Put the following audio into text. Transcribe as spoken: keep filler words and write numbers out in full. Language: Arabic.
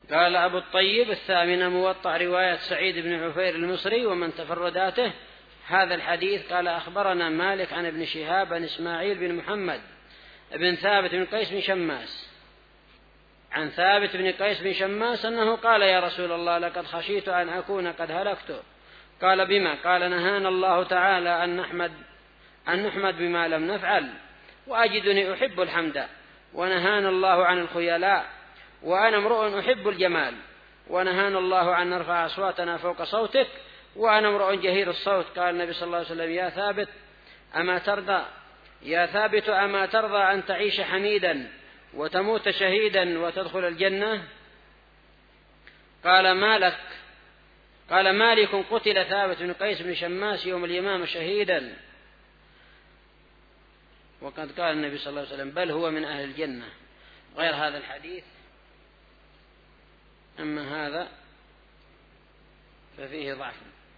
قال أبو الطيب الثامنة موطأ رواية سعيد بن عفير المصري ومن تفرداته هذا الحديث. قال أخبرنا مالك عن ابن شهاب عن إسماعيل بن محمد بن ثابت بن قيس بن شماس عن ثابت بن قيس بن شماس أنه قال يا رسول الله لقد خشيت أن أكون قد هلكت. قال بما؟ قال نهانا الله تعالى أن نحمد أن نحمد بما لم نفعل وأجدني أحب الحمد، ونهانا الله عن الخيلاء وأنا امرؤ أحب الجمال، ونهانا الله عن نرفع أصواتنا فوق صوتك وأنا امرؤ جهير الصوت. قال النبي صلى الله عليه وسلم يا ثابت أما ترضى يا ثابت أما ترضى أن تعيش حميدا وتموت شهيدا وتدخل الجنة؟ قال ما لك؟ قال مالك قتل ثابت بن قيس بن شماس يوم اليمامة شهيدا. وقد قال النبي صلى الله عليه وسلم بل هو من أهل الجنة. غير هذا الحديث أما هذا ففيه ضعف.